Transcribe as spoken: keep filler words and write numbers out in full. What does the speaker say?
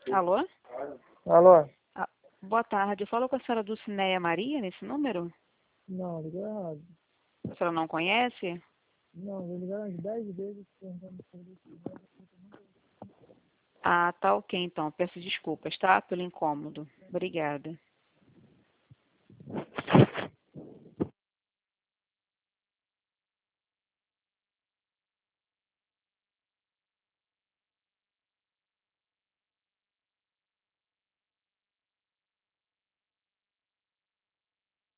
Alô? Alô? Ah, boa tarde. Eu falo com a senhora Dulcineia Maria nesse número? Não, ligou errado. A senhora não conhece? Não, já ligaram umas dez vezes perguntando sobre isso. Ah, tá ok então. Peço desculpas, tá? Pelo incômodo. Obrigada.